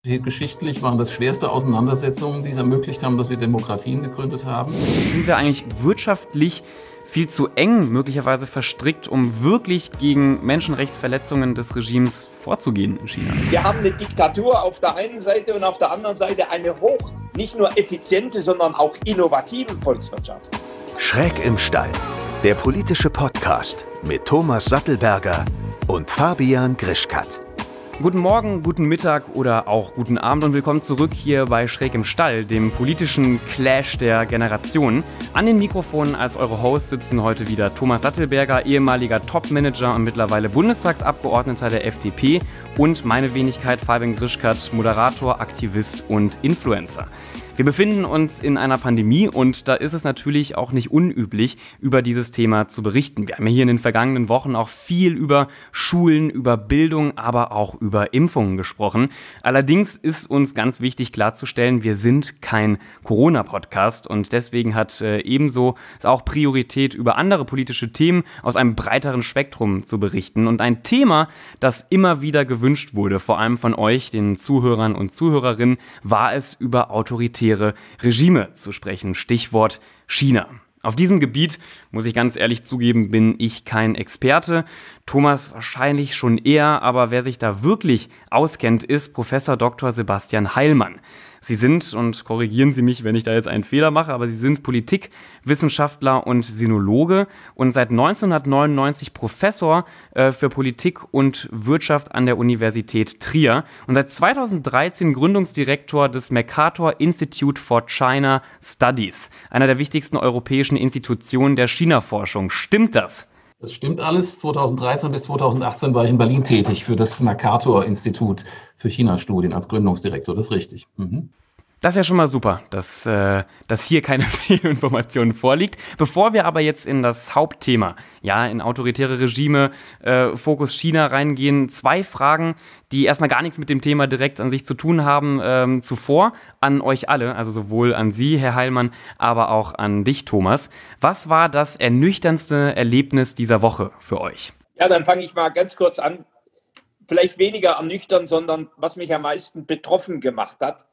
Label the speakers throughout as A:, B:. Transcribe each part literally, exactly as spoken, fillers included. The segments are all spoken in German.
A: Geschichtlich waren das schwerste Auseinandersetzungen, die es ermöglicht haben, dass wir Demokratien gegründet haben.
B: Sind wir eigentlich wirtschaftlich viel zu eng möglicherweise verstrickt, um wirklich gegen Menschenrechtsverletzungen des Regimes vorzugehen in China?
C: Wir haben eine Diktatur auf der einen Seite und auf der anderen Seite eine hoch, nicht nur effiziente, sondern auch innovative Volkswirtschaft.
D: Schräg im Stall, der politische Podcast mit Thomas Sattelberger und Fabian Grischkat.
B: Guten Morgen, guten Mittag oder auch guten Abend und willkommen zurück hier bei Schräg im Stall, dem politischen Clash der Generationen. An den Mikrofonen als eure Hosts sitzen heute wieder Thomas Sattelberger, ehemaliger Top-Manager und mittlerweile Bundestagsabgeordneter der F D P und meine Wenigkeit Fabian Grischkat, Moderator, Aktivist und Influencer. Wir befinden uns in einer Pandemie und da ist es natürlich auch nicht unüblich, über dieses Thema zu berichten. Wir haben ja hier in den vergangenen Wochen auch viel über Schulen, über Bildung, aber auch über Impfungen gesprochen. Allerdings ist uns ganz wichtig klarzustellen, wir sind kein Corona-Podcast und deswegen hat äh, ebenso auch Priorität, über andere politische Themen aus einem breiteren Spektrum zu berichten. Und ein Thema, das immer wieder gewünscht wurde, vor allem von euch, den Zuhörern und Zuhörerinnen, war es, über autoritäre Regime zu sprechen. Stichwort China. Auf diesem Gebiet, muss ich ganz ehrlich zugeben, bin ich kein Experte. Thomas wahrscheinlich schon eher, aber wer sich da wirklich auskennt, ist Professor Doktor Sebastian Heilmann. Sie sind, und korrigieren Sie mich, wenn ich da jetzt einen Fehler mache, aber Sie sind Politikwissenschaftler und Sinologe und seit neunzehnhundertneunundneunzig Professor äh, für Politik und Wirtschaft an der Universität Trier und seit zweitausenddreizehn Gründungsdirektor des Mercator Institute for China Studies, einer der wichtigsten europäischen Institutionen der China-Forschung. Stimmt das?
A: Das stimmt alles. zweitausenddreizehn bis zweitausendachtzehn war ich in Berlin tätig für das Mercator-Institut für China-Studien als Gründungsdirektor. Das ist richtig. Mhm.
B: Das ist ja schon mal super, dass, äh, dass hier keine Fehlinformationen vorliegt. Bevor wir aber jetzt in das Hauptthema, ja, in autoritäre Regime, äh, Fokus China reingehen, zwei Fragen, die erstmal gar nichts mit dem Thema direkt an sich zu tun haben, ähm, zuvor an euch alle, also sowohl an Sie, Herr Heilmann, aber auch an dich, Thomas. Was war das ernüchterndste Erlebnis dieser Woche für euch?
C: Ja, dann fange ich mal ganz kurz an. Vielleicht weniger ernüchternd, sondern was mich am meisten betroffen gemacht hat.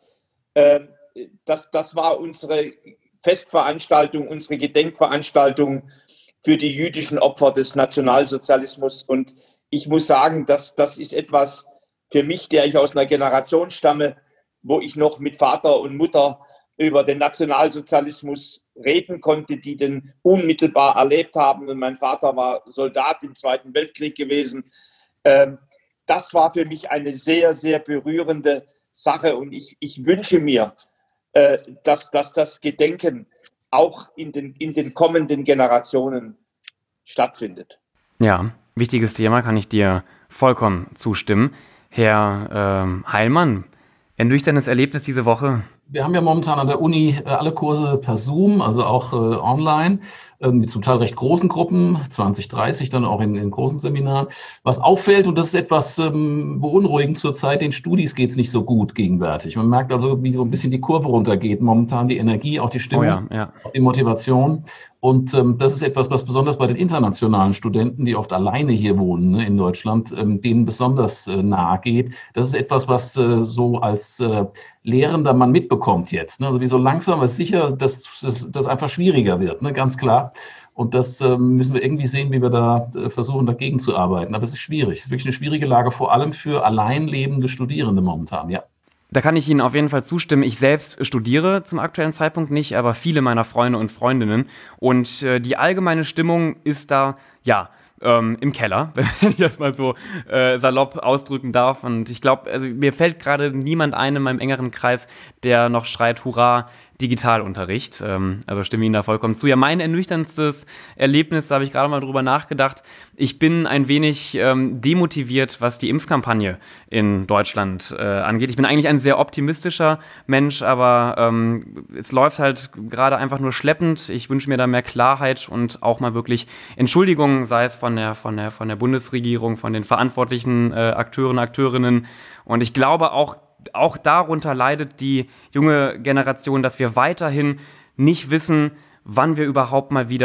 C: Das, das war unsere Festveranstaltung, unsere Gedenkveranstaltung für die jüdischen Opfer des Nationalsozialismus. Und ich muss sagen, dass das ist etwas für mich, der ich aus einer Generation stamme, wo ich noch mit Vater und Mutter über den Nationalsozialismus reden konnte, die den unmittelbar erlebt haben. Und mein Vater war Soldat im Zweiten Weltkrieg gewesen. Das war für mich eine sehr, sehr berührende Sache und ich, ich wünsche mir, äh, dass, dass das Gedenken auch in den, in den kommenden Generationen stattfindet.
B: Ja, wichtiges Thema, kann ich dir vollkommen zustimmen. Herr ähm, Heilmann, ernüchterndes Erlebnis diese Woche?
A: Wir haben ja momentan an der Uni äh, alle Kurse per Zoom, also auch äh, online, äh, mit zum Teil recht großen Gruppen, zwanzig, dreißig, dann auch in, in großen Seminaren. Was auffällt, und das ist etwas ähm, beunruhigend zurzeit, den Studis geht es nicht so gut gegenwärtig. Man merkt also, wie so ein bisschen die Kurve runtergeht, momentan die Energie, auch die Stimmung,
B: oh ja, ja.
A: auch die Motivation. Und ähm, das ist etwas, was besonders bei den internationalen Studenten, die oft alleine hier wohnen, ne, in Deutschland, ähm, denen besonders äh, nahe geht. Das ist etwas, was äh, so als äh, Lehrender man mitbekommt jetzt. Ne? Also wie so langsam, aber sicher, dass das, das einfach schwieriger wird, ne? Ganz klar. Und das äh, müssen wir irgendwie sehen, wie wir da äh, versuchen, dagegen zu arbeiten. Aber es ist schwierig. Es ist wirklich eine schwierige Lage, vor allem für allein lebende Studierende momentan, ja.
B: Da kann ich Ihnen auf jeden Fall zustimmen. Ich selbst studiere zum aktuellen Zeitpunkt nicht, aber viele meiner Freunde und Freundinnen. Und äh, die allgemeine Stimmung ist da, ja, ähm, im Keller, wenn ich das mal so äh, salopp ausdrücken darf. Und ich glaube, also mir fällt gerade niemand ein in meinem engeren Kreis, der noch schreit, Hurra, Digitalunterricht. Ähm, also stimme Ihnen da vollkommen zu. Ja, mein ernüchterndstes Erlebnis, da habe ich gerade mal drüber nachgedacht. Ich bin ein wenig ähm, demotiviert, was die Impfkampagne in Deutschland äh, angeht. Ich bin eigentlich ein sehr optimistischer Mensch, aber ähm, es läuft halt gerade einfach nur schleppend. Ich wünsche mir da mehr Klarheit und auch mal wirklich Entschuldigungen, sei es von der, von der, von der Bundesregierung, von den verantwortlichen äh, Akteuren, Akteurinnen. Und ich glaube auch, Auch darunter leidet die junge Generation, dass wir weiterhin nicht wissen, wann wir überhaupt mal wieder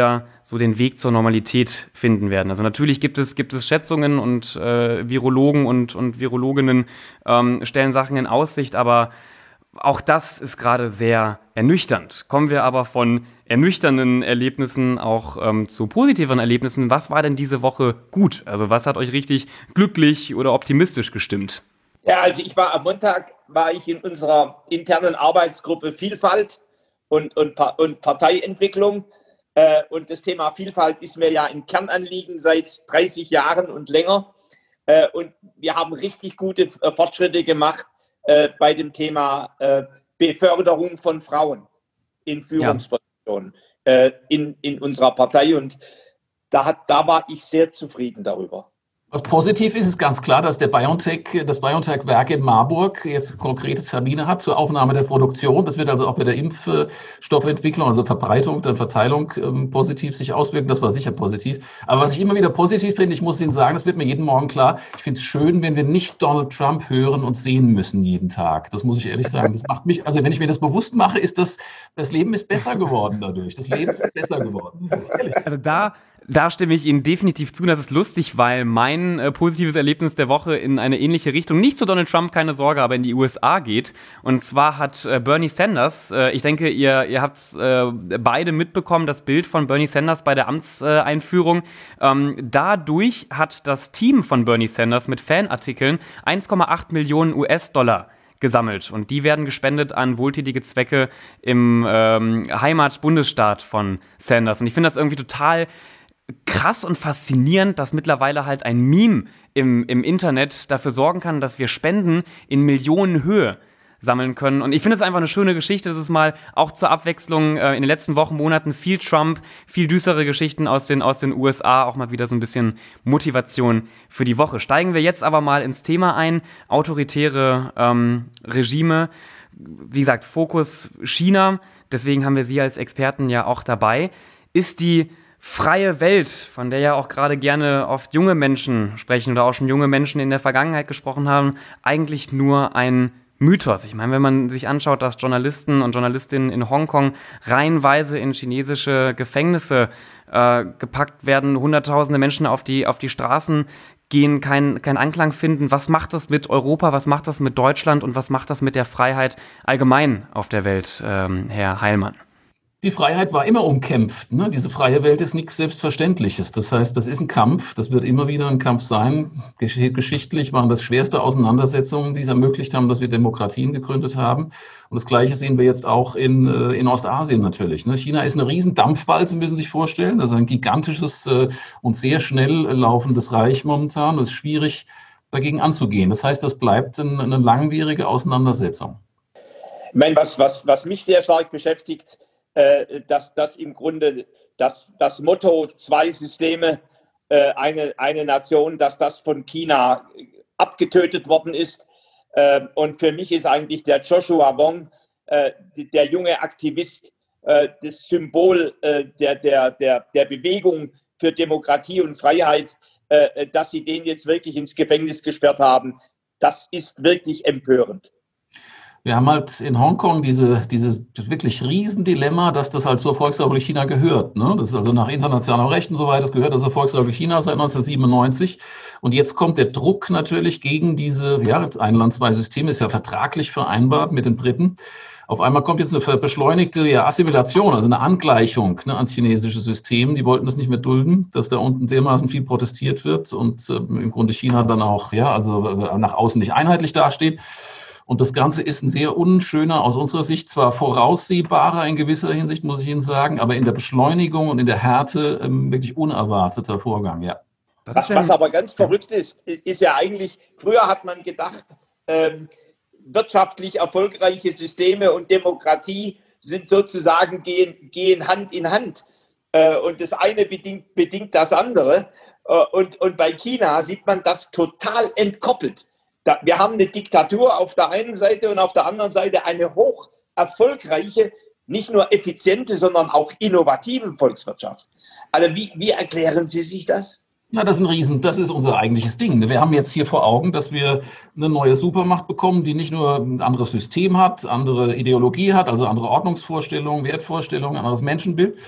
B: so den Weg zur Normalität finden werden. Also natürlich gibt es, gibt es Schätzungen und äh, Virologen und, und Virologinnen ähm, stellen Sachen in Aussicht, aber auch das ist gerade sehr ernüchternd. Kommen wir aber von ernüchternden Erlebnissen auch ähm, zu positiveren Erlebnissen. Was war denn diese Woche gut? Also was hat euch richtig glücklich oder optimistisch gestimmt?
C: Ja, also ich war am Montag, war ich in unserer internen Arbeitsgruppe Vielfalt und, und, und Parteientwicklung. Äh, und das Thema Vielfalt ist mir ja ein Kernanliegen seit dreißig Jahren und länger. Äh, und wir haben richtig gute äh, Fortschritte gemacht äh, bei dem Thema äh, Beförderung von Frauen in Führungspositionen ja. äh, in, in unserer Partei. Und da, hat, da war ich sehr zufrieden darüber.
A: Was positiv ist, ist ganz klar, dass der BioNTech, das BioNTech-Werk in Marburg jetzt konkrete Termine hat zur Aufnahme der Produktion. Das wird also auch bei der Impfstoffentwicklung, also Verbreitung, dann Verteilung ähm, positiv sich auswirken. Das war sicher positiv. Aber was ich immer wieder positiv finde, ich muss Ihnen sagen, das wird mir jeden Morgen klar, ich finde es schön, wenn wir nicht Donald Trump hören und sehen müssen jeden Tag. Das muss ich ehrlich sagen. Das macht mich, also wenn ich mir das bewusst mache, ist das, das Leben ist besser geworden dadurch. Das Leben ist besser geworden. Ehrlich.
B: Also da... Da stimme ich Ihnen definitiv zu. Das ist lustig, weil mein äh, positives Erlebnis der Woche in eine ähnliche Richtung, nicht zu Donald Trump, keine Sorge, aber in die U S A geht. Und zwar hat äh, Bernie Sanders, äh, ich denke, ihr, ihr habt äh, beide mitbekommen, das Bild von Bernie Sanders bei der Amtseinführung. Ähm, dadurch hat das Team von Bernie Sanders mit Fanartikeln eins Komma acht Millionen U S-Dollar gesammelt. Und die werden gespendet an wohltätige Zwecke im ähm, Heimatbundesstaat von Sanders. Und ich finde das irgendwie total krass und faszinierend, dass mittlerweile halt ein Meme im, im Internet dafür sorgen kann, dass wir Spenden in Millionenhöhe sammeln können. Und ich finde es einfach eine schöne Geschichte, dass es mal auch zur Abwechslung äh, in den letzten Wochen, Monaten viel Trump, viel düstere Geschichten aus den, aus den U S A, auch mal wieder so ein bisschen Motivation für die Woche. Steigen wir jetzt aber mal ins Thema ein. Autoritäre ähm, Regime. Wie gesagt, Fokus China. Deswegen haben wir Sie als Experten ja auch dabei. Ist die freie Welt, von der ja auch gerade gerne oft junge Menschen sprechen oder auch schon junge Menschen in der Vergangenheit gesprochen haben, eigentlich nur ein Mythos. Ich meine, wenn man sich anschaut, dass Journalisten und Journalistinnen in Hongkong reihenweise in chinesische Gefängnisse äh, gepackt werden, hunderttausende Menschen auf die, auf die Straßen gehen, keinen kein Anklang finden. Was macht das mit Europa, was macht das mit Deutschland und was macht das mit der Freiheit allgemein auf der Welt, ähm, Herr Heilmann?
A: Die Freiheit war immer umkämpft. Ne? Diese freie Welt ist nichts Selbstverständliches. Das heißt, das ist ein Kampf. Das wird immer wieder ein Kampf sein. Gesch- geschichtlich waren das schwerste Auseinandersetzungen, die es ermöglicht haben, dass wir Demokratien gegründet haben. Und das Gleiche sehen wir jetzt auch in, in Ostasien natürlich. Ne? China ist eine riesen Dampfwalze, müssen Sie sich vorstellen. Also ein gigantisches äh, und sehr schnell laufendes Reich momentan. Es ist schwierig, dagegen anzugehen. Das heißt, das bleibt ein, eine langwierige Auseinandersetzung.
C: Ich meine, was, was, was mich sehr stark beschäftigt, dass das im Grunde das, das Motto zwei Systeme, eine, eine Nation, dass das von China abgetötet worden ist. Und für mich ist eigentlich der Joshua Wong, der junge Aktivist, das Symbol der, der, der, der Bewegung für Demokratie und Freiheit, dass sie den jetzt wirklich ins Gefängnis gesperrt haben. Das ist wirklich empörend.
A: Wir haben halt in Hongkong diese, diese wirklich Riesendilemma, dass das halt zur Volksrepublik China gehört. Ne? Das ist also nach internationalem Recht und so weiter, das gehört also zur Volksrepublik China seit neunzehnhundertsiebenundneunzig. Und jetzt kommt der Druck natürlich gegen diese, ja, ein Land, zwei Systeme, ist ja vertraglich vereinbart mit den Briten. Auf einmal kommt jetzt eine beschleunigte ja, Assimilation, also eine Angleichung ne, ans chinesische System. Die wollten das nicht mehr dulden, dass da unten dermaßen viel protestiert wird und äh, im Grunde China dann auch ja, also äh, nach außen nicht einheitlich dasteht. Und das Ganze ist ein sehr unschöner, aus unserer Sicht zwar voraussehbarer in gewisser Hinsicht, muss ich Ihnen sagen, aber in der Beschleunigung und in der Härte ähm, wirklich unerwarteter Vorgang, ja.
C: Was, was aber ganz verrückt ist, ist ja eigentlich, früher hat man gedacht, ähm, wirtschaftlich erfolgreiche Systeme und Demokratie sind sozusagen, gehen, gehen Hand in Hand. Äh, und das eine bedingt, bedingt das andere. Äh, und, und bei China sieht man das total entkoppelt. Da, wir haben eine Diktatur auf der einen Seite und auf der anderen Seite eine hoch erfolgreiche, nicht nur effiziente, sondern auch innovative Volkswirtschaft. Also wie, wie erklären Sie sich das?
A: Ja, das ist ein Riesen, das ist unser eigentliches Ding. Wir haben jetzt hier vor Augen, dass wir eine neue Supermacht bekommen, die nicht nur ein anderes System hat, andere Ideologie hat, also andere Ordnungsvorstellungen, Wertvorstellungen, ein anderes Menschenbild,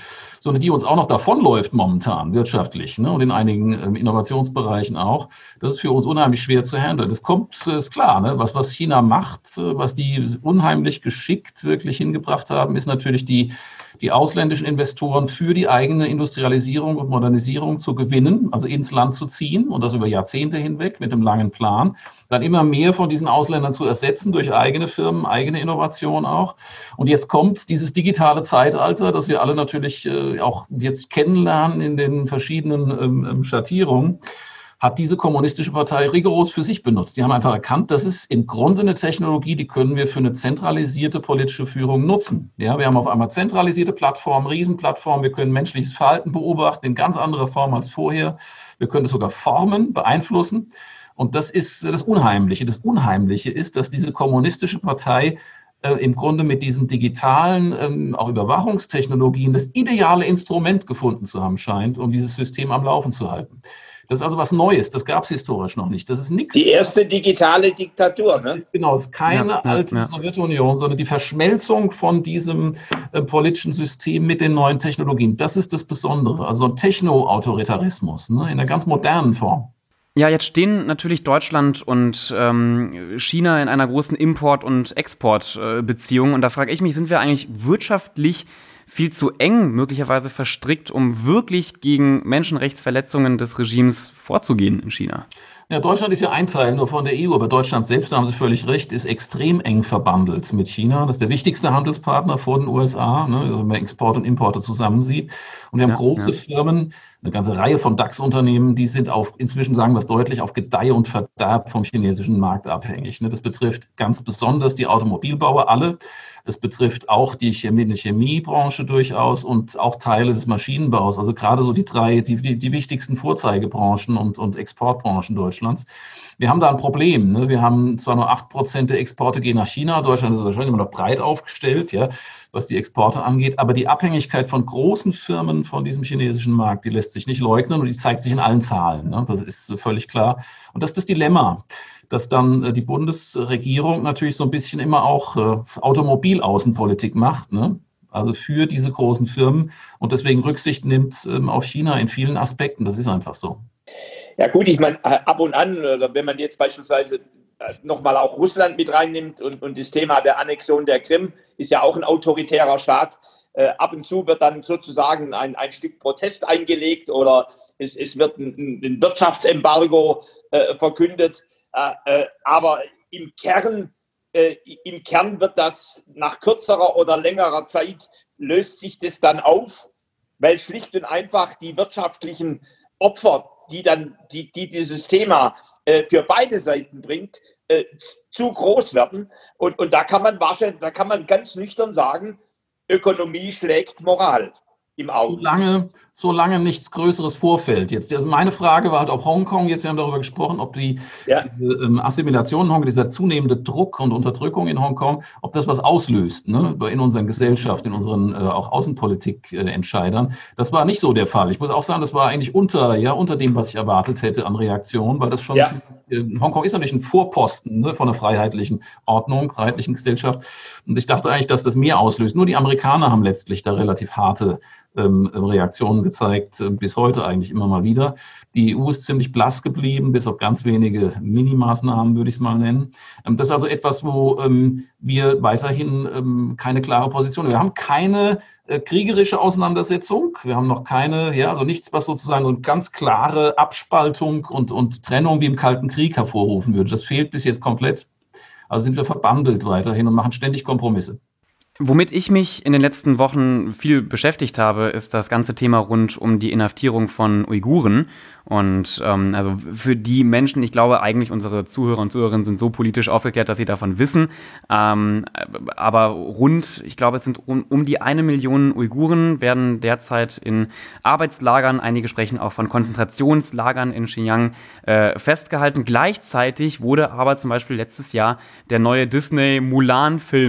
A: sondern die uns auch noch davonläuft momentan wirtschaftlich, ne, und in einigen ähm, Innovationsbereichen auch. Das ist für uns unheimlich schwer zu handeln. Das kommt, ist klar, ne, was, was China macht, äh, was die unheimlich geschickt wirklich hingebracht haben, ist natürlich die, die ausländischen Investoren für die eigene Industrialisierung und Modernisierung zu gewinnen, also ins Land zu ziehen und das über Jahrzehnte hinweg mit einem langen Plan. Dann immer mehr von diesen Ausländern zu ersetzen durch eigene Firmen, eigene Innovation auch. Und jetzt kommt dieses digitale Zeitalter, das wir alle natürlich äh, auch jetzt kennenlernen in den verschiedenen ähm, Schattierungen, hat diese kommunistische Partei rigoros für sich benutzt. Die haben einfach erkannt, das ist im Grunde eine Technologie, die können wir für eine zentralisierte politische Führung nutzen. Ja, wir haben auf einmal zentralisierte Plattformen, Riesenplattformen, wir können menschliches Verhalten beobachten in ganz anderer Form als vorher. Wir können es sogar formen, beeinflussen. Und das ist das Unheimliche. Das Unheimliche ist, dass diese kommunistische Partei äh, im Grunde mit diesen digitalen, ähm, auch Überwachungstechnologien das ideale Instrument gefunden zu haben scheint, um dieses System am Laufen zu halten. Das ist also was Neues, das gab es historisch noch nicht. Das ist nichts.
C: Die erste digitale Diktatur, ne?
A: Das ist, genau, es ist keine
B: ja,
A: alte
B: ja, ja.
A: Sowjetunion, sondern die Verschmelzung von diesem äh, politischen System mit den neuen Technologien. Das ist das Besondere. Also ein Techno-Autoritarismus, ne, in einer ganz modernen Form.
B: Ja, jetzt stehen natürlich Deutschland und ähm, China in einer großen Import- und Exportbeziehung. Äh, und da frage ich mich, sind wir eigentlich wirtschaftlich viel zu eng möglicherweise verstrickt, um wirklich gegen Menschenrechtsverletzungen des Regimes vorzugehen in China?
A: Ja, Deutschland ist ja ein Teil nur von der E U, aber Deutschland selbst, da haben Sie völlig recht, ist extrem eng verbandelt mit China. Das ist der wichtigste Handelspartner vor den U S A, ne, also wenn man Export und Importe zusammensieht. Und wir haben ja, große ja. Firmen, eine ganze Reihe von DAX-Unternehmen, die sind auf, inzwischen sagen wir es deutlich, auf Gedeih und Verderb vom chinesischen Markt abhängig. Ne. Das betrifft ganz besonders die Automobilbauer, alle. Es betrifft auch die Chemie, die Chemiebranche durchaus und auch Teile des Maschinenbaus. Also gerade so die drei, die, die, die wichtigsten Vorzeigebranchen und, und Exportbranchen Deutschlands. Wir haben da ein Problem. Ne? Wir haben zwar nur acht Prozent der Exporte gehen nach China. Deutschland ist wahrscheinlich immer noch breit aufgestellt, ja, was die Exporte angeht. Aber die Abhängigkeit von großen Firmen von diesem chinesischen Markt, die lässt sich nicht leugnen und die zeigt sich in allen Zahlen. Ne? Das ist völlig klar. Und das ist das Dilemma, dass dann die Bundesregierung natürlich so ein bisschen immer auch äh, Automobilaußenpolitik macht, ne? Also für diese großen Firmen und deswegen Rücksicht nimmt ähm, auf China in vielen Aspekten. Das ist einfach so.
C: Ja gut, ich meine, ab und an, wenn man jetzt beispielsweise nochmal auch Russland mit reinnimmt und, und das Thema der Annexion der Krim ist ja auch ein autoritärer Staat. Äh, ab und zu wird dann sozusagen ein, ein Stück Protest eingelegt oder es, es wird ein, ein Wirtschaftsembargo äh, verkündet. Äh, aber im Kern, äh, im Kern wird das nach kürzerer oder längerer Zeit löst sich das dann auf, weil schlicht und einfach die wirtschaftlichen Opfer, die dann die, die dieses Thema äh, für beide Seiten bringt, äh, zu groß werden. Und, und da kann man wahrscheinlich, da kann man ganz nüchtern sagen, Ökonomie schlägt Moral im Auge.
A: Solange, solange nichts Größeres vorfällt. Jetzt, also meine Frage war halt, ob Hongkong, jetzt wir haben darüber gesprochen, ob die ja. diese, ähm, Assimilation in Hongkong, dieser zunehmende Druck und Unterdrückung in Hongkong, ob das was auslöst, ne, in unseren Gesellschaft, in unseren äh, auch Außenpolitik-Entscheidern. Äh, das war nicht so der Fall. Ich muss auch sagen, das war eigentlich unter, ja, unter dem, was ich erwartet hätte an Reaktion, weil das schon,
C: ja.
A: äh, Hongkong ist natürlich ein Vorposten, ne, von einer freiheitlichen Ordnung, freiheitlichen Gesellschaft. Und ich dachte eigentlich, dass das mehr auslöst. Nur die Amerikaner haben letztlich da relativ harte ähm, Reaktionen gezeigt, äh, bis heute eigentlich immer mal wieder. Die E U ist ziemlich blass geblieben, bis auf ganz wenige Minimaßnahmen, würde ich es mal nennen. Ähm, das ist also etwas, wo ähm, wir weiterhin ähm, keine klare Position haben. Wir haben keine äh, kriegerische Auseinandersetzung. Wir haben noch keine, ja, also nichts, was sozusagen so eine ganz klare Abspaltung und, und Trennung wie im Kalten Krieg hervorrufen würde. Das fehlt bis jetzt komplett. Also sind wir verbandelt weiterhin und machen ständig Kompromisse.
B: Womit ich mich in den letzten Wochen viel beschäftigt habe, ist das ganze Thema rund um die Inhaftierung von Uiguren. Und ähm, also für die Menschen, ich glaube eigentlich unsere Zuhörer und Zuhörerinnen sind so politisch aufgeklärt, dass sie davon wissen. Ähm, aber rund, ich glaube es sind um, um die eine Million Uiguren werden derzeit in Arbeitslagern, einige sprechen auch von Konzentrationslagern in Xinjiang äh, festgehalten. Gleichzeitig wurde aber zum Beispiel letztes Jahr der neue Disney-Mulan-Film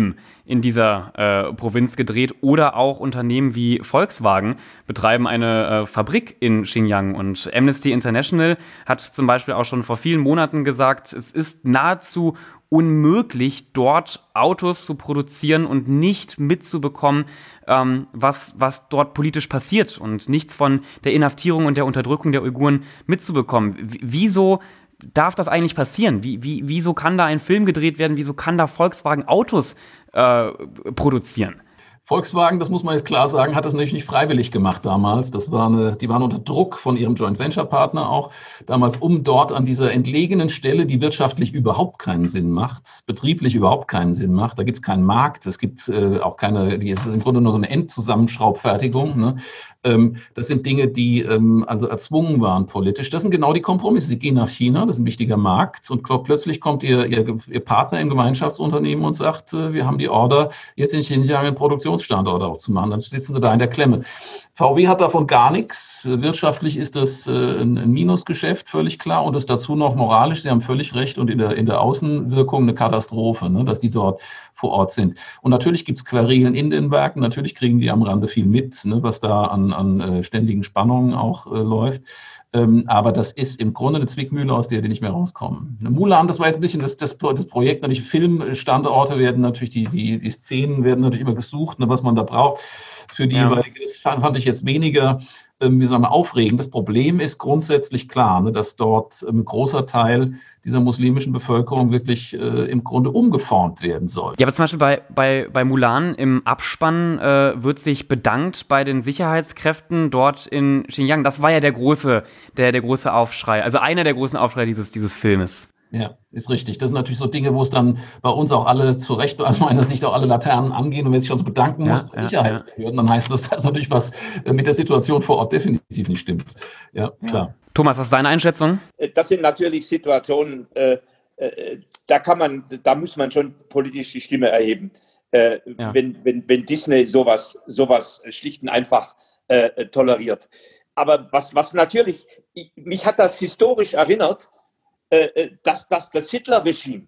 B: in dieser äh, Provinz gedreht. Oder auch Unternehmen wie Volkswagen betreiben eine äh, Fabrik in Xinjiang. Und Amnesty International hat zum Beispiel auch schon vor vielen Monaten gesagt, es ist nahezu unmöglich, dort Autos zu produzieren und nicht mitzubekommen, ähm, was, was dort politisch passiert und nichts von der Inhaftierung und der Unterdrückung der Uiguren mitzubekommen. W- wieso darf das eigentlich passieren? Wie, wie, wieso kann da ein Film gedreht werden? Wieso kann da Volkswagen Autos äh, produzieren?
A: Volkswagen, das muss man jetzt klar sagen, hat das natürlich nicht freiwillig gemacht damals. Das war eine, die waren unter Druck von ihrem Joint-Venture-Partner auch damals, um dort an dieser entlegenen Stelle, die wirtschaftlich überhaupt keinen Sinn macht, betrieblich überhaupt keinen Sinn macht. Da gibt es keinen Markt, es gibt äh, auch keine, die, es ist im Grunde nur so eine Endzusammenschraubfertigung. Ne? Ähm, das sind Dinge, die ähm, also erzwungen waren politisch. Das sind genau die Kompromisse. Sie gehen nach China, das ist ein wichtiger Markt, und plötzlich kommt ihr, ihr, ihr Partner im Gemeinschaftsunternehmen und sagt, äh, wir haben die Order, jetzt in Xinjiang eine Produktion Standorte auch zu machen, dann sitzen sie da in der Klemme. V W hat davon gar nichts. Wirtschaftlich ist das äh, ein, ein Minusgeschäft, völlig klar. Und das dazu noch moralisch, Sie haben völlig recht, und in der, in der Außenwirkung eine Katastrophe, ne, dass die dort vor Ort sind. Und natürlich gibt es Querelen in den Werken, natürlich kriegen die am Rande viel mit, ne, was da an, an äh, ständigen Spannungen auch äh, läuft. Ähm, aber das ist im Grunde eine Zwickmühle, aus der die nicht mehr rauskommen. Mulan, das war jetzt ein bisschen das, das, das Projekt, natürlich Filmstandorte werden natürlich, die, die, die Szenen werden natürlich immer gesucht, ne, was man da braucht. Für die
B: Ja.
A: jeweilige, das fand ich jetzt weniger, ähm, wie soll man, aufregend. Das Problem ist grundsätzlich klar, ne, dass dort ein großer Teil dieser muslimischen Bevölkerung wirklich äh, im Grunde umgeformt werden soll.
B: Ja, aber zum Beispiel bei, bei, bei Mulan im Abspann äh, wird sich bedankt bei den Sicherheitskräften dort in Xinjiang. Das war ja der große, der, der große Aufschrei, also einer der großen Aufschrei dieses, dieses Filmes.
A: Ja, ist richtig. Das sind natürlich so Dinge, wo es dann bei uns auch alle zu Recht, aus meiner Sicht auch alle Laternen angehen. Und wenn sich uns bedanken
B: Ja,
A: muss bei
B: ja,
A: Sicherheitsbehörden, dann heißt das, dass natürlich was äh, mit der Situation vor Ort definitiv nicht stimmt. Ja, klar.
B: Thomas, was ist deine Einschätzung?
C: Das sind natürlich Situationen, äh, äh, da kann man, da muss man schon politisch die Stimme erheben, äh,
B: Ja.
C: wenn, wenn, wenn Disney sowas, sowas schlicht und einfach äh, toleriert. Aber was, was natürlich, ich, mich hat das historisch erinnert, äh, dass, dass das Hitler-Regime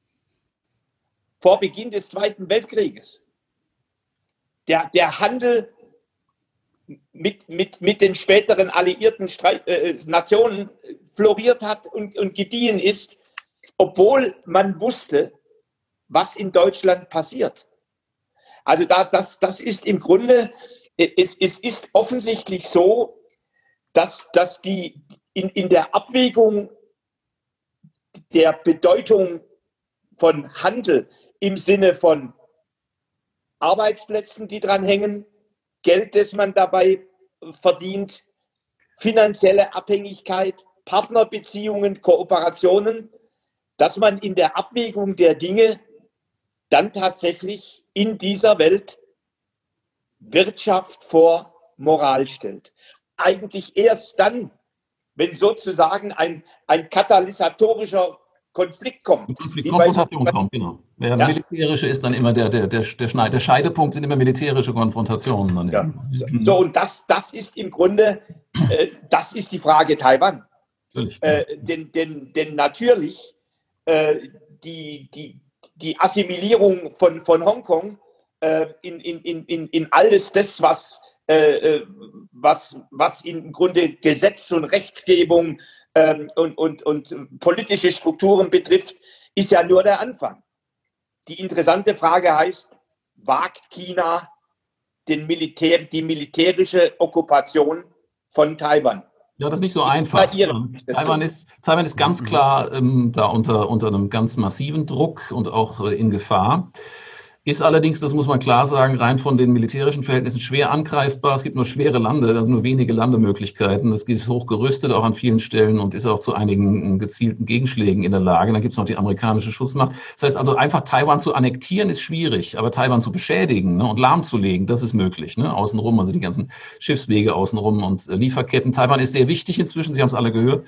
C: vor Beginn des Zweiten Weltkrieges der, der Handel mit, mit, mit den späteren alliierten Streit, äh, Nationen floriert hat und, und gediehen ist, obwohl man wusste, was in Deutschland passiert. Also da, das, das ist im Grunde, es, es ist offensichtlich so, dass, dass die in, in der Abwägung der Bedeutung von Handel im Sinne von Arbeitsplätzen, die dran hängen, Geld, das man dabei verdient, finanzielle Abhängigkeit, Partnerbeziehungen, Kooperationen, dass man in der Abwägung der Dinge dann tatsächlich in dieser Welt Wirtschaft vor Moral stellt. Eigentlich erst dann, wenn sozusagen ein, ein katalysatorischer Konflikt kommt.
A: Konflikt, Konfrontation kommt, genau. Der
C: Ja.
A: militärische ist dann immer der, der, der, der, Schneid, der Scheidepunkt, sind immer militärische Konfrontationen. Dann
C: Ja.
A: eben.
C: So, und das, das ist im Grunde, äh, das ist die Frage Taiwan.
A: Natürlich.
C: Äh, denn, denn, denn natürlich äh, die, die, die Assimilierung von, von Hongkong äh, in, in, in, in alles das, was, äh, was, was im Grunde Gesetz und Rechtsgebung äh, und, und, und politische Strukturen betrifft, ist ja nur der Anfang. Die interessante Frage heißt, wagt China den Militär, die militärische Okkupation von Taiwan?
A: Ja, das ist nicht so einfach. Taiwan ist, Taiwan ist ganz klar ähm, da unter, unter einem ganz massiven Druck und auch äh, in Gefahr. Ist allerdings, das muss man klar sagen, rein von den militärischen Verhältnissen schwer angreifbar. Es gibt nur schwere Lande, also nur wenige Landemöglichkeiten. Das ist hoch gerüstet auch an vielen Stellen und ist auch zu einigen gezielten Gegenschlägen in der Lage. Dann gibt es noch die amerikanische Schussmacht. Das heißt also, einfach Taiwan zu annektieren ist schwierig, aber Taiwan zu beschädigen, ne, und lahmzulegen, das ist möglich. Ne, außenrum, also die ganzen Schiffswege außenrum und äh, Lieferketten. Taiwan ist sehr wichtig inzwischen, Sie haben es alle gehört,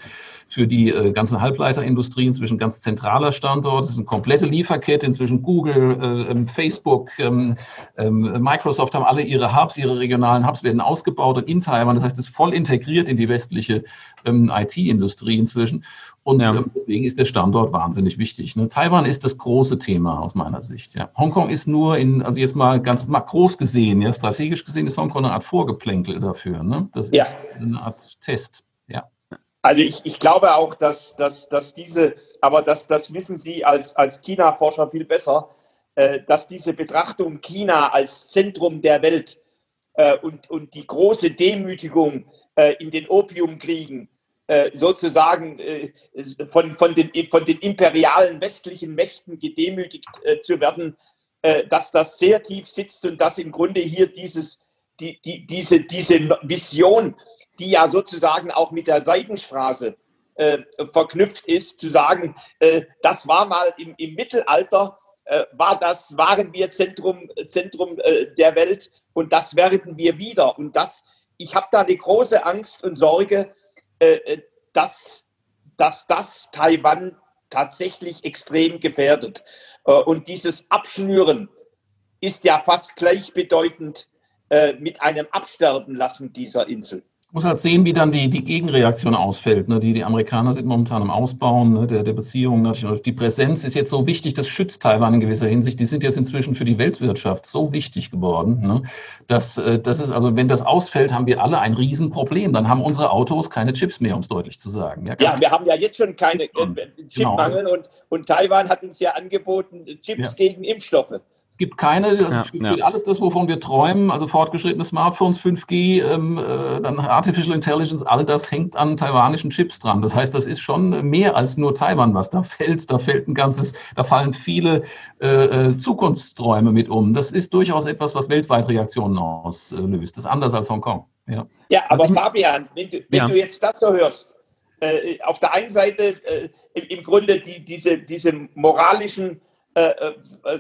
A: für die äh, ganzen Halbleiterindustrie inzwischen ganz zentraler Standort. Es ist eine komplette Lieferkette. Inzwischen Google, äh, Facebook, ähm, äh, Microsoft haben alle ihre Hubs, ihre regionalen Hubs werden ausgebaut und in Taiwan. Das heißt, es ist voll integriert in die westliche ähm, I T-Industrie inzwischen. Und ja. ähm, deswegen ist der Standort wahnsinnig wichtig. Ne? Taiwan ist das große Thema aus meiner Sicht. Ja. Hongkong ist nur in, also jetzt mal ganz mal groß gesehen, ja, strategisch gesehen ist Hongkong eine Art Vorgeplänkel dafür. Ne? Das
C: ja.
A: ist eine Art Test. Ja.
C: Also ich, ich glaube auch, dass, dass, dass diese, aber das, das wissen Sie als, als China-Forscher viel besser, äh, dass diese Betrachtung China als Zentrum der Welt äh, und, und die große Demütigung äh, in den Opiumkriegen äh, sozusagen äh, von, von, den, von den imperialen westlichen Mächten gedemütigt äh, zu werden, äh, dass das sehr tief sitzt und dass im Grunde hier dieses, die, die, diese, diese Vision, die ja sozusagen auch mit der Seidenstraße äh, verknüpft ist, zu sagen, äh, das war mal im, im Mittelalter, äh, war das, waren wir Zentrum, Zentrum äh, der Welt und das werden wir wieder. Und das, ich habe da eine große Angst und Sorge, äh, dass, dass das Taiwan tatsächlich extrem gefährdet. Äh, und dieses Abschnüren ist ja fast gleichbedeutend äh, mit einem Absterben lassen dieser Insel.
A: Ich muss halt sehen, wie dann die, die Gegenreaktion ausfällt. Ne? Die, die Amerikaner sind momentan im Ausbauen, ne? der, der Beziehungen. Natürlich. Die Präsenz ist jetzt so wichtig, das schützt Taiwan in gewisser Hinsicht. Die sind jetzt inzwischen für die Weltwirtschaft so wichtig geworden, ne? dass das ist, also wenn das ausfällt, haben wir alle ein Riesenproblem. Dann haben unsere Autos keine Chips mehr, um es deutlich zu sagen.
C: Ja, ja, wir haben ja jetzt schon keine äh, Chipmangel genau. und, und Taiwan hat uns ja angeboten, Chips ja. gegen Impfstoffe.
A: Gibt keine, also ja, für ja. alles das, wovon wir träumen, also fortgeschrittene Smartphones, fünf G, ähm, äh, dann Artificial Intelligence, all das hängt an taiwanischen Chips dran. Das heißt, das ist schon mehr als nur Taiwan, was da fällt. Da fällt ein ganzes, da fallen viele äh, Zukunftsträume mit um. Das ist durchaus etwas, was weltweit Reaktionen auslöst. Das ist anders als Hongkong. Ja,
C: ja aber also, Fabian, wenn, du, wenn ja. du jetzt das so hörst, äh, auf der einen Seite äh, im, im Grunde die, diese, diese moralischen äh, äh,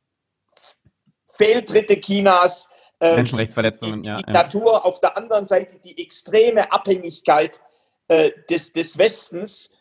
C: Fehltritte Chinas,
B: äh, Menschenrechtsverletzungen,
C: die
B: ja,
C: Diktatur, ja. auf der anderen Seite die extreme Abhängigkeit äh, des, des Westens.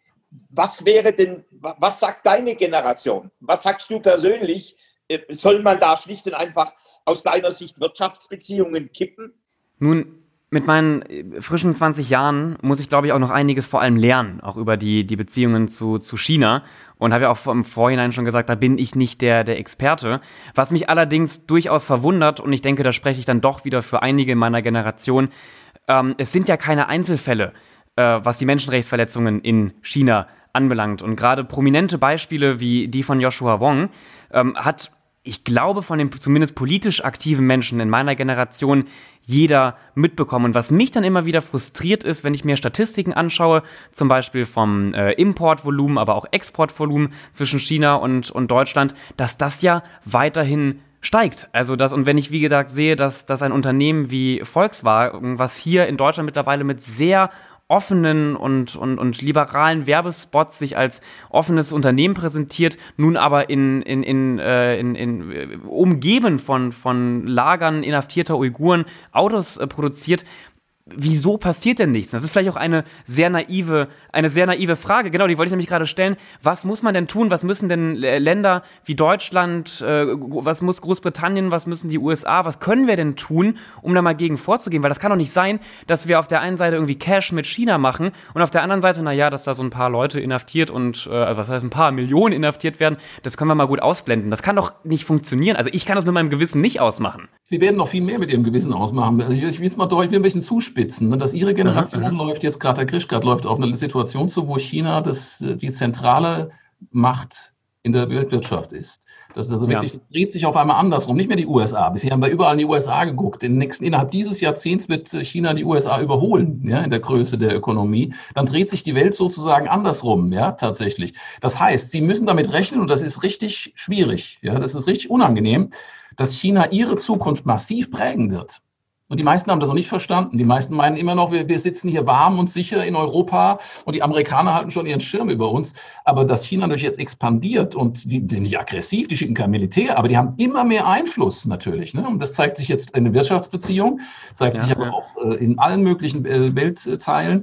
C: Was wäre denn, was sagt deine Generation? Was sagst du persönlich? Äh, soll man da schlicht und einfach aus deiner Sicht Wirtschaftsbeziehungen kippen?
B: Nun, mit meinen frischen zwanzig Jahren muss ich, glaube ich, auch noch einiges vor allem lernen, auch über die, die Beziehungen zu, zu China. Und habe ja auch im Vorhinein schon gesagt, da bin ich nicht der, der Experte. Was mich allerdings durchaus verwundert, und ich denke, da spreche ich dann doch wieder für einige in meiner Generation, ähm, es sind ja keine Einzelfälle, äh, was die Menschenrechtsverletzungen in China anbelangt. Und gerade prominente Beispiele wie die von Joshua Wong ähm, hat, ich glaube, von den zumindest politisch aktiven Menschen in meiner Generation jeder mitbekommen. Und was mich dann immer wieder frustriert ist, wenn ich mir Statistiken anschaue, zum Beispiel vom äh, Importvolumen, aber auch Exportvolumen zwischen China und, und Deutschland, dass das ja weiterhin steigt. Also das, und wenn ich, wie gesagt, sehe, dass, dass ein Unternehmen wie Volkswagen, was hier in Deutschland mittlerweile mit sehr offenen und, und, und liberalen Werbespots sich als offenes Unternehmen präsentiert, nun aber in, in, in, äh, in, in äh, umgeben von, von Lagern inhaftierter Uiguren Autos äh, produziert. Wieso passiert denn nichts? Das ist vielleicht auch eine sehr naive, eine sehr naive Frage. Genau, die wollte ich nämlich gerade stellen. Was muss man denn tun? Was müssen denn Länder wie Deutschland, äh, was muss Großbritannien, was müssen die U S A, was können wir denn tun, um da mal gegen vorzugehen? Weil das kann doch nicht sein, dass wir auf der einen Seite irgendwie Cash mit China machen und auf der anderen Seite, naja, dass da so ein paar Leute inhaftiert und, äh, also was heißt ein paar Millionen inhaftiert werden, das können wir mal gut ausblenden. Das kann doch nicht funktionieren. Also ich kann das mit meinem Gewissen nicht ausmachen.
A: Sie werden noch viel mehr mit Ihrem Gewissen ausmachen. Ich will es mal deutlich ein bisschen zuspitzen, dass Ihre Generation aha, aha. läuft jetzt, gerade Herr Grischkat läuft auf eine Situation zu, wo China das, die zentrale Macht in der Weltwirtschaft ist. Das ist also wirklich, ja. dreht sich auf einmal andersrum, nicht mehr die U S A. Bisher haben wir überall in die U S A geguckt. In den nächsten, innerhalb dieses Jahrzehnts wird China die U S A überholen, ja, in der Größe der Ökonomie. Dann dreht sich die Welt sozusagen andersrum, ja, tatsächlich. Das heißt, Sie müssen damit rechnen, und das ist richtig schwierig, ja, das ist richtig unangenehm, dass China ihre Zukunft massiv prägen wird. Und die meisten haben das noch nicht verstanden. Die meisten meinen immer noch, wir, wir sitzen hier warm und sicher in Europa und die Amerikaner halten schon ihren Schirm über uns. Aber dass China natürlich jetzt expandiert und die, die sind nicht aggressiv, die schicken kein Militär, aber die haben immer mehr Einfluss natürlich. Ne? Und das zeigt sich jetzt in den Wirtschaftsbeziehungen, zeigt ja, sich aber ja. auch äh, in allen möglichen äh, Weltteilen.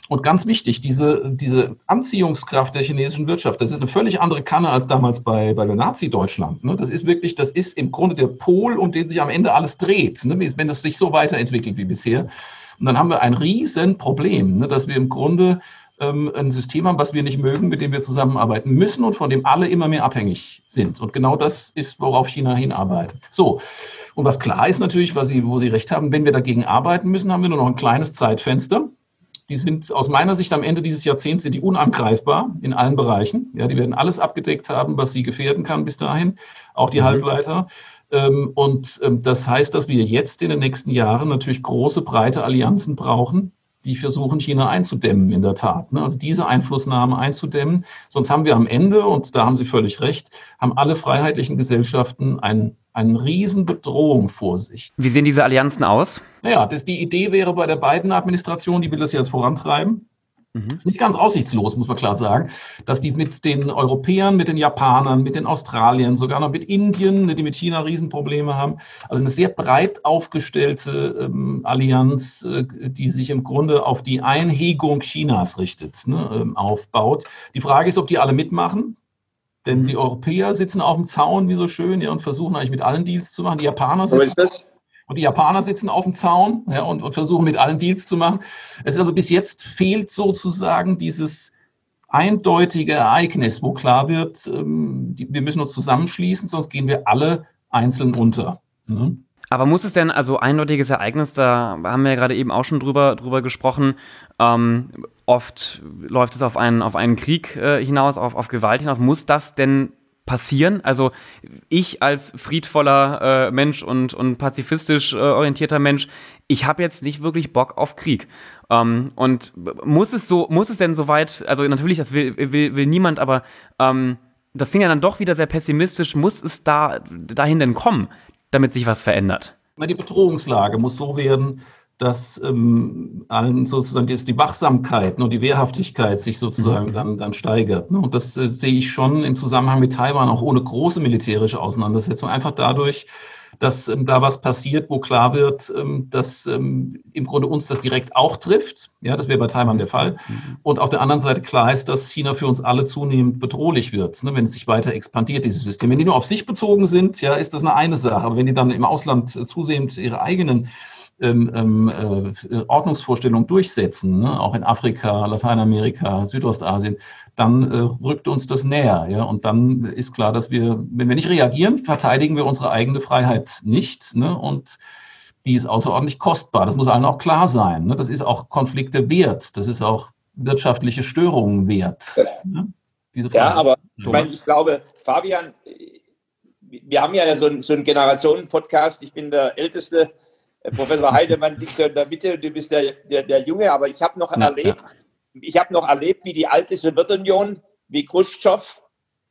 A: Und ganz wichtig, diese, diese Anziehungskraft der chinesischen Wirtschaft, das ist eine völlig andere Kanne als damals bei, bei der Nazi-Deutschland. Ne? Das ist wirklich, das ist im Grunde der Pol, um den sich am Ende alles dreht, ne? Wenn es sich so weiterentwickelt wie bisher. Und dann haben wir ein Riesenproblem, ne? Dass wir im Grunde ähm, ein System haben, was wir nicht mögen, mit dem wir zusammenarbeiten müssen und von dem alle immer mehr abhängig sind. Und genau das ist, worauf China hinarbeitet. So. Und was klar ist natürlich, was Sie, wo Sie recht haben, wenn wir dagegen arbeiten müssen, haben wir nur noch ein kleines Zeitfenster. Die sind aus meiner Sicht am Ende dieses Jahrzehnts sind die unangreifbar in allen Bereichen. Ja, die werden alles abgedeckt haben, was sie gefährden kann bis dahin, auch die mhm. Halbleiter. Ähm, und ähm, das heißt, dass wir jetzt in den nächsten Jahren natürlich große, breite Allianzen brauchen, die versuchen, China einzudämmen in der Tat. Ne? Also diese Einflussnahme einzudämmen. Sonst haben wir am Ende, und da haben Sie völlig recht, haben alle freiheitlichen Gesellschaften ein eine Riesenbedrohung vor sich.
B: Wie sehen diese Allianzen aus?
A: Naja, das, die Idee wäre bei der Biden-Administration, die will das jetzt vorantreiben. Mhm. Ist nicht ganz aussichtslos, muss man klar sagen, dass die mit den Europäern, mit den Japanern, mit den Australiern, sogar noch mit Indien, die mit China Riesenprobleme haben. Also eine sehr breit aufgestellte ähm, Allianz, äh, die sich im Grunde auf die Einhegung Chinas richtet, ne, ähm, aufbaut. Die Frage ist, ob die alle mitmachen. Denn die Europäer sitzen auf dem Zaun, wie so schön, ja, und versuchen eigentlich mit allen Deals zu machen. Die Japaner sitzen,
C: so ist das.
A: Und die Japaner sitzen auf dem Zaun, ja, und, und versuchen mit allen Deals zu machen. Es ist also bis jetzt fehlt sozusagen dieses eindeutige Ereignis, wo klar wird, ähm, die, wir müssen uns zusammenschließen, sonst gehen wir alle einzeln unter. Ne?
B: Aber muss es denn, also eindeutiges Ereignis, da haben wir ja gerade eben auch schon drüber, drüber gesprochen, ähm, oft läuft es auf einen, auf einen Krieg äh, hinaus, auf, auf Gewalt hinaus. Muss das denn passieren? Also ich als friedvoller äh, Mensch und, und pazifistisch äh, orientierter Mensch, ich habe jetzt nicht wirklich Bock auf Krieg. Ähm, und muss es so, muss es denn soweit, also natürlich, das will, will, will niemand, aber ähm, das klingt ja dann doch wieder sehr pessimistisch, muss es da dahin denn kommen, damit sich was verändert?
A: Die Bedrohungslage muss so werden, dass ähm, allen sozusagen die, die Wachsamkeit und die Wehrhaftigkeit sich sozusagen mhm. dann, dann steigert. Ne? Und das äh, sehe ich schon im Zusammenhang mit Taiwan, auch ohne große militärische Auseinandersetzung. Einfach dadurch, dass ähm, da was passiert, wo klar wird, ähm, dass ähm, im Grunde uns das direkt auch trifft. Ja, das wäre bei Taiwan der Fall. Mhm. Und auf der anderen Seite klar ist, dass China für uns alle zunehmend bedrohlich wird, ne, wenn es sich weiter expandiert, dieses System. Wenn die nur auf sich bezogen sind, ja, ist das eine eine Sache. Aber wenn die dann im Ausland äh, zusehends ihre eigenen ähm, äh, Ordnungsvorstellungen durchsetzen, ne, auch in Afrika, Lateinamerika, Südostasien, dann äh, rückt uns das näher. Ja? Und dann ist klar, dass wir, wenn wir nicht reagieren, verteidigen wir unsere eigene Freiheit nicht. Ne? Und die ist außerordentlich kostbar. Das muss allen auch klar sein. Ne? Das ist auch Konflikte wert. Das ist auch wirtschaftliche Störungen wert. Ne? Diese
C: ja, aber ich, meine, ich glaube, Fabian, wir haben ja so einen, so einen Generationen-Podcast. Ich bin der älteste. Professor Heidemann liegt so in der Mitte und du bist der, der, der Junge. Aber ich habe noch ja, erlebt, ja. Ich habe noch erlebt, wie die alte Sowjetunion, wie Chruschtschow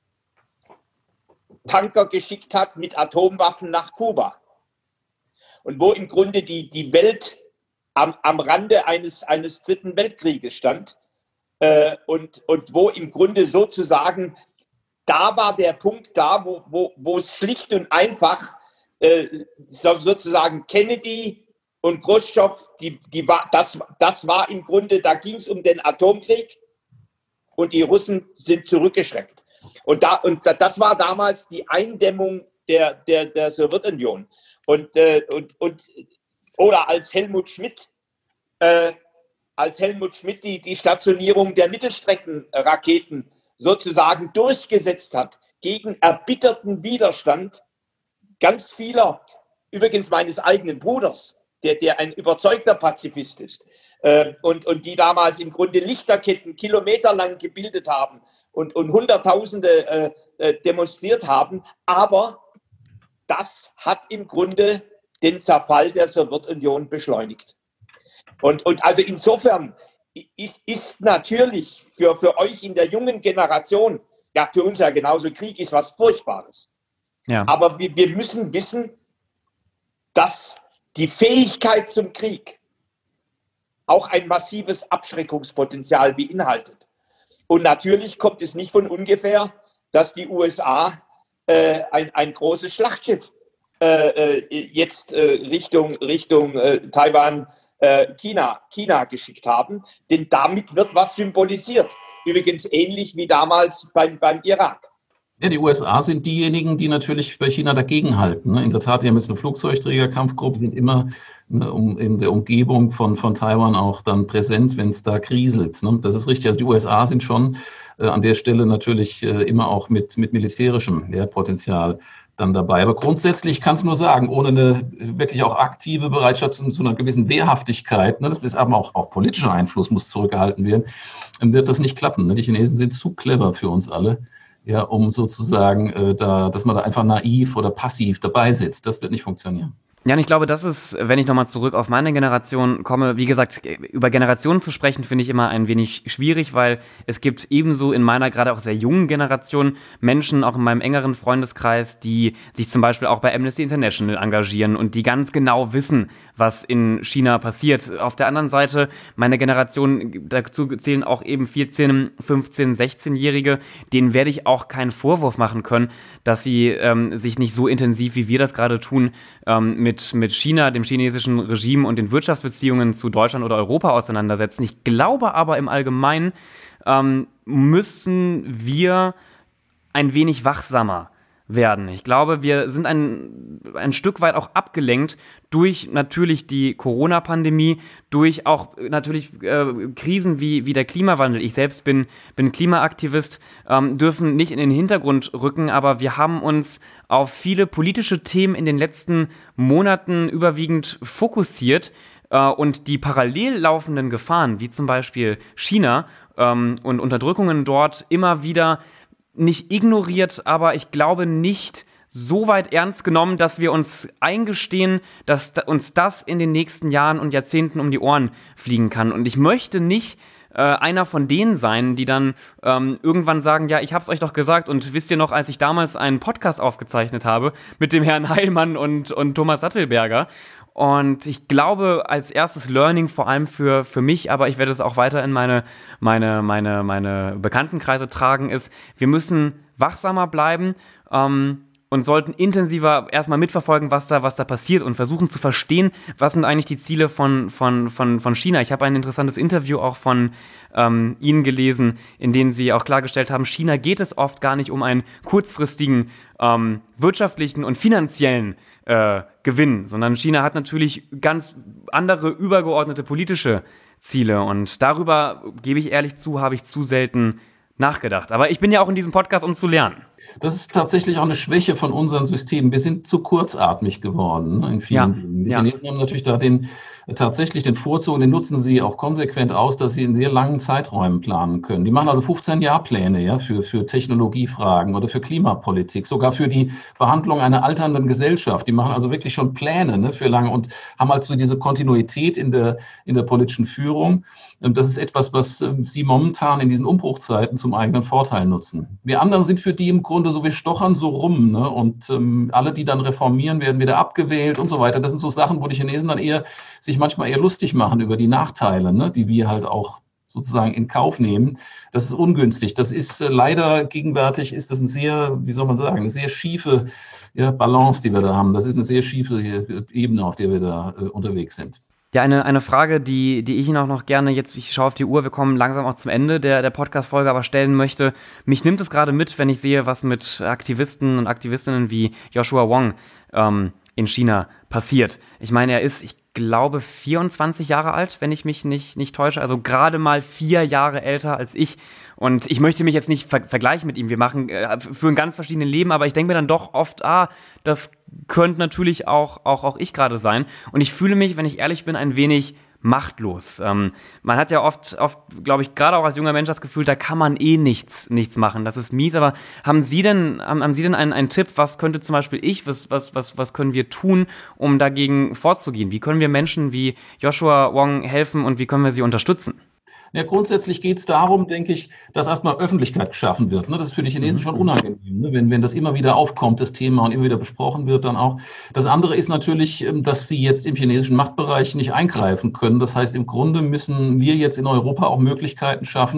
C: Tanker geschickt hat mit Atomwaffen nach Kuba. Und wo im Grunde die, die Welt am, am Rande eines, eines dritten Weltkrieges stand. Äh, und, und wo im Grunde sozusagen, da war der Punkt da, wo, wo, wo es schlicht und einfach äh, sozusagen Kennedy und Chruschtschow, die, die war, das, das war im Grunde, da ging es um den Atomkrieg und die Russen sind zurückgeschreckt. Und, da, und das war damals die Eindämmung der, der, der Sowjetunion. Und, äh, und, und, oder als Helmut Schmidt, äh, als Helmut Schmidt die, die Stationierung der Mittelstreckenraketen sozusagen durchgesetzt hat, gegen erbitterten Widerstand ganz vieler, übrigens meines eigenen Bruders, der, der ein überzeugter Pazifist ist, äh, und, und die damals im Grunde Lichterketten kilometerlang gebildet haben und, und Hunderttausende äh, äh, demonstriert haben. Aber das hat im Grunde den Zerfall der Sowjetunion beschleunigt. Und, und also insofern ist, ist natürlich für, für euch in der jungen Generation, ja für uns ja genauso, Krieg ist was Furchtbares. Ja. Aber wir, wir müssen wissen, dass die Fähigkeit zum Krieg auch ein massives Abschreckungspotenzial beinhaltet. Und natürlich kommt es nicht von ungefähr, dass die U S A äh, ein, ein großes Schlachtschiff äh, jetzt äh, Richtung, Richtung äh, Taiwan äh, China, China geschickt haben. Denn damit wird was symbolisiert. Übrigens ähnlich wie damals beim, beim Irak.
A: Ja, die U S A sind diejenigen, die natürlich bei China dagegenhalten. Ne? In der Tat, die haben jetzt eine Flugzeugträgerkampfgruppe, sind immer ne, um, in der Umgebung von, von Taiwan auch dann präsent, wenn es da kriselt. Ne? Das ist richtig. Also die U S A sind schon äh, an der Stelle natürlich äh, immer auch mit, mit militärischem ja, Potenzial dann dabei. Aber grundsätzlich kann es nur sagen, ohne eine wirklich auch aktive Bereitschaft zu, zu einer gewissen Wehrhaftigkeit, ne, das ist aber auch, auch politischer Einfluss muss zurückgehalten werden, wird das nicht klappen. Ne? Die Chinesen sind zu clever für uns alle. Ja, um sozusagen, äh, da, dass man da einfach naiv oder passiv dabei sitzt. Das wird nicht funktionieren.
B: Ja, und ich glaube, das ist, wenn ich nochmal zurück auf meine Generation komme, wie gesagt, über Generationen zu sprechen, finde ich immer ein wenig schwierig, weil es gibt ebenso in meiner gerade auch sehr jungen Generation Menschen, auch in meinem engeren Freundeskreis, die sich zum Beispiel auch bei Amnesty International engagieren und die ganz genau wissen, was in China passiert. Auf der anderen Seite, meine Generation, dazu zählen auch eben vierzehn-, fünfzehn-, sechzehnjährige, denen werde ich auch keinen Vorwurf machen können, dass sie ähm, sich nicht so intensiv, wie wir das gerade tun, ähm, mit mit China, dem chinesischen Regime und den Wirtschaftsbeziehungen zu Deutschland oder Europa auseinandersetzen. Ich glaube aber im Allgemeinen ähm, müssen wir ein wenig wachsamer werden. Ich glaube, wir sind ein, ein Stück weit auch abgelenkt durch natürlich die Corona-Pandemie, durch auch natürlich äh, Krisen wie, wie der Klimawandel. Ich selbst bin, bin Klimaaktivist, ähm, dürfen nicht in den Hintergrund rücken, aber wir haben uns auf viele politische Themen in den letzten Monaten überwiegend fokussiert äh, und die parallel laufenden Gefahren, wie zum Beispiel China ähm, und Unterdrückungen dort immer wieder nicht ignoriert, aber ich glaube nicht so weit ernst genommen, dass wir uns eingestehen, dass uns das in den nächsten Jahren und Jahrzehnten um die Ohren fliegen kann. Und ich möchte nicht äh, einer von denen sein, die dann ähm, irgendwann sagen, ja, ich hab's euch doch gesagt und wisst ihr noch, als ich damals einen Podcast aufgezeichnet habe mit dem Herrn Heilmann und, und Thomas Sattelberger. Und ich glaube, als erstes Learning, vor allem für, für mich, aber ich werde es auch weiter in meine, meine, meine, meine Bekanntenkreise tragen, ist, wir müssen wachsamer bleiben ähm, und sollten intensiver erstmal mitverfolgen, was da, was da passiert und versuchen zu verstehen, was sind eigentlich die Ziele von, von, von, von China. Ich habe ein interessantes Interview auch von ähm, Ihnen gelesen, in dem Sie auch klargestellt haben, China geht es oft gar nicht um einen kurzfristigen ähm, wirtschaftlichen und finanziellen äh, Gewinn, sondern China hat natürlich ganz andere übergeordnete politische Ziele und darüber, gebe ich ehrlich zu, habe ich zu selten nachgedacht. Aber ich bin ja auch in diesem Podcast, um zu lernen.
A: Das ist tatsächlich auch eine Schwäche von unseren Systemen. Wir sind zu kurzatmig geworden, ne, in vielen Dingen. Die
B: ja.
A: Chinesen haben natürlich da den, tatsächlich den Vorzug, und den nutzen sie auch konsequent aus, dass sie in sehr langen Zeiträumen planen können. Die machen also fünfzehn-Jahr-Pläne ja, für, für Technologiefragen oder für Klimapolitik, sogar für die Behandlung einer alternden Gesellschaft. Die machen also wirklich schon Pläne ne, für lange und haben also diese Kontinuität in der, in der politischen Führung. Das ist etwas, was sie momentan in diesen Umbruchzeiten zum eigenen Vorteil nutzen. Wir anderen sind für die im Grunde so, wir stochern so rum, ne? Und ähm, alle, die dann reformieren, werden wieder abgewählt und so weiter. Das sind so Sachen, wo die Chinesen dann eher sich manchmal eher lustig machen über die Nachteile, ne? Die wir halt auch sozusagen in Kauf nehmen. Das ist ungünstig. Das ist äh, leider gegenwärtig ist das ein sehr, wie soll man sagen, eine sehr schiefe ja, Balance, die wir da haben. Das ist eine sehr schiefe Ebene, auf der wir da äh, unterwegs sind.
B: Ja, eine, eine Frage, die, die ich Ihnen auch noch gerne jetzt, ich schaue auf die Uhr, wir kommen langsam auch zum Ende der, der Podcast-Folge, aber stellen möchte. Mich nimmt es gerade mit, wenn ich sehe, was mit Aktivisten und Aktivistinnen wie Joshua Wong ähm, in China passiert. Ich meine, er ist, ich glaube, vierundzwanzig Jahre alt, wenn ich mich nicht, nicht täusche, also gerade mal vier Jahre älter als ich. Und ich möchte mich jetzt nicht ver- vergleichen mit ihm. Wir machen, äh, führen ganz verschiedene Leben, aber ich denke mir dann doch oft, ah, das könnte natürlich auch, auch, auch ich gerade sein. Und ich fühle mich, wenn ich ehrlich bin, ein wenig machtlos. Ähm, man hat ja oft, oft, glaube ich, gerade auch als junger Mensch das Gefühl, da kann man eh nichts, nichts machen. Das ist mies. Aber haben Sie denn, haben, haben Sie denn einen, einen Tipp? Was könnte zum Beispiel ich, was, was, was, was können wir tun, um dagegen vorzugehen? Wie können wir Menschen wie Joshua Wong helfen und wie können wir sie unterstützen?
A: Ja, grundsätzlich geht es darum, denke ich, dass erstmal Öffentlichkeit geschaffen wird. Ne? Das ist für die Chinesen schon unangenehm, ne? wenn, wenn das immer wieder aufkommt, das Thema, und immer wieder besprochen wird dann auch. Das andere ist natürlich, dass sie jetzt im chinesischen Machtbereich nicht eingreifen können. Das heißt, im Grunde müssen wir jetzt in Europa auch Möglichkeiten schaffen,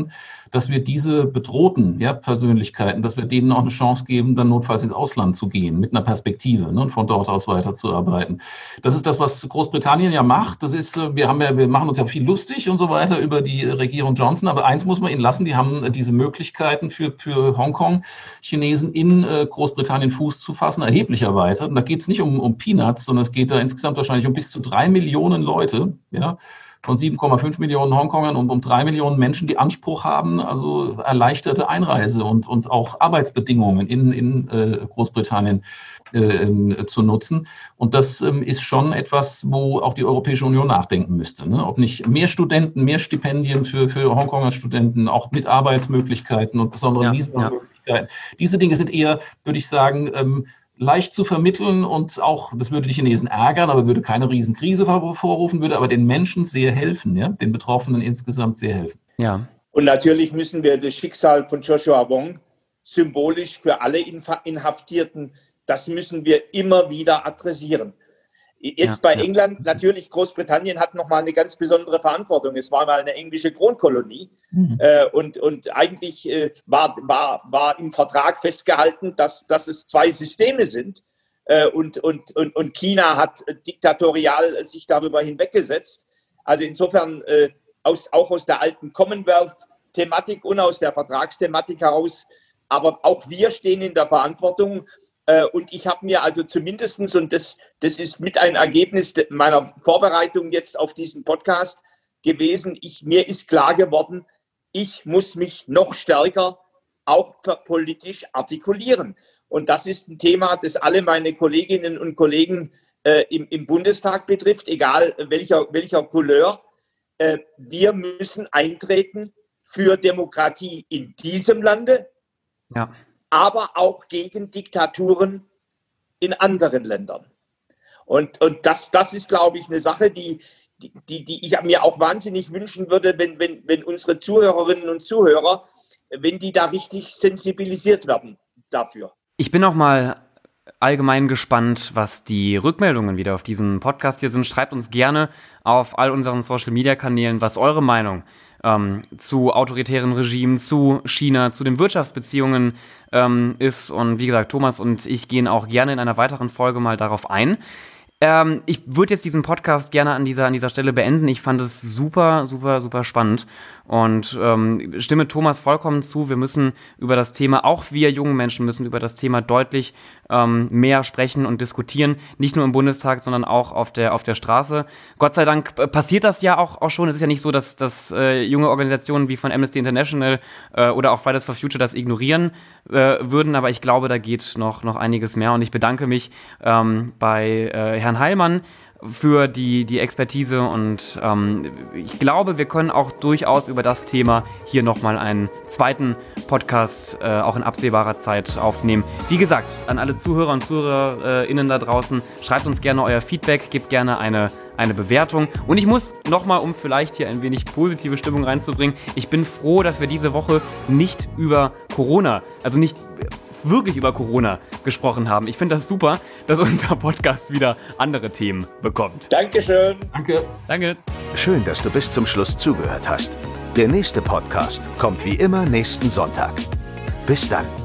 A: dass wir diese bedrohten ja, Persönlichkeiten, dass wir denen auch eine Chance geben, dann notfalls ins Ausland zu gehen, mit einer Perspektive, ne, und von dort aus weiterzuarbeiten. Das ist das, was Großbritannien ja macht. Das ist, wir haben ja, wir machen uns ja viel lustig und so weiter über die Regierung Johnson, aber eins muss man ihnen lassen, die haben diese Möglichkeiten für, für Hongkong-Chinesen in äh, Großbritannien Fuß zu fassen, erheblich erweitert. Und da geht es nicht um, um Peanuts, sondern es geht da insgesamt wahrscheinlich um bis zu drei Millionen Leute, ja, von sieben Komma fünf Millionen Hongkongern und um drei Millionen Menschen, die Anspruch haben, also erleichterte Einreise und, und auch Arbeitsbedingungen in, in äh, Großbritannien äh, zu nutzen. Und das ähm, ist schon etwas, wo auch die Europäische Union nachdenken müsste, ne? Ob nicht mehr Studenten, mehr Stipendien für, für Hongkonger Studenten, auch mit Arbeitsmöglichkeiten und besonderen Visumöglichkeiten. Ja. Diese Dinge sind eher, würde ich sagen, ähm, leicht zu vermitteln und auch, das würde die Chinesen ärgern, aber würde keine Riesenkrise hervorrufen, würde aber den Menschen sehr helfen, ja, den Betroffenen insgesamt sehr helfen.
C: Ja. Und natürlich müssen wir das Schicksal von Joshua Wong symbolisch für alle Inhaftierten, das müssen wir immer wieder adressieren. Jetzt ja, bei ja. England, natürlich, Großbritannien hat nochmal eine ganz besondere Verantwortung. Es war mal eine englische Kronkolonie mhm. äh, und, und eigentlich äh, war, war, war im Vertrag festgehalten, dass, dass es zwei Systeme sind. Äh, und, und, und, und China hat diktatorial sich darüber hinweggesetzt. Also insofern äh, aus, auch aus der alten Commonwealth-Thematik und aus der Vertragsthematik heraus. Aber auch wir stehen in der Verantwortung. Und ich habe mir also zumindestens, und das, das ist mit ein Ergebnis meiner Vorbereitung jetzt auf diesen Podcast gewesen, ich, mir ist klar geworden, ich muss mich noch stärker auch politisch artikulieren. Und das ist ein Thema, das alle meine Kolleginnen und Kollegen äh, im, im Bundestag betrifft, egal welcher, welcher Couleur. Äh, wir müssen eintreten für Demokratie in diesem Lande. Ja. Aber auch gegen Diktaturen in anderen Ländern. Und, und das, das ist, glaube ich, eine Sache, die, die, die ich mir auch wahnsinnig wünschen würde, wenn, wenn, wenn unsere Zuhörerinnen und Zuhörer, wenn die da richtig sensibilisiert werden dafür.
B: Ich bin auch mal allgemein gespannt, was die Rückmeldungen wieder auf diesem Podcast hier sind. Schreibt uns gerne auf all unseren Social-Media-Kanälen, was eure Meinung ähm, zu autoritären Regimen, zu China, zu den Wirtschaftsbeziehungen ähm, ist. Und wie gesagt, Thomas und ich gehen auch gerne in einer weiteren Folge mal darauf ein. Ähm, ich würde jetzt diesen Podcast gerne an dieser, an dieser Stelle beenden. Ich fand es super, super, super spannend und ähm, stimme Thomas vollkommen zu. Wir müssen über das Thema, auch wir jungen Menschen müssen über das Thema deutlich ähm, mehr sprechen und diskutieren. Nicht nur im Bundestag, sondern auch auf der, auf der Straße. Gott sei Dank passiert das ja auch, auch schon. Es ist ja nicht so, dass, dass äh, junge Organisationen wie von Amnesty International äh, oder auch Fridays for Future das ignorieren äh, würden. Aber ich glaube, da geht noch, noch einiges mehr. Und ich bedanke mich ähm, bei äh, Herrn Heilmann für die, die Expertise und ähm, ich glaube, wir können auch durchaus über das Thema hier nochmal einen zweiten Podcast äh, auch in absehbarer Zeit aufnehmen. Wie gesagt, an alle Zuhörer und ZuhörerInnen da draußen, schreibt uns gerne euer Feedback, gebt gerne eine, eine Bewertung und ich muss nochmal, um vielleicht hier ein wenig positive Stimmung reinzubringen, ich bin froh, dass wir diese Woche nicht über Corona, also nicht wirklich über Corona gesprochen haben. Ich finde das super, dass unser Podcast wieder andere Themen bekommt.
C: Dankeschön.
A: Danke.
B: Danke.
D: Schön, dass du bis zum Schluss zugehört hast. Der nächste Podcast kommt wie immer nächsten Sonntag. Bis dann.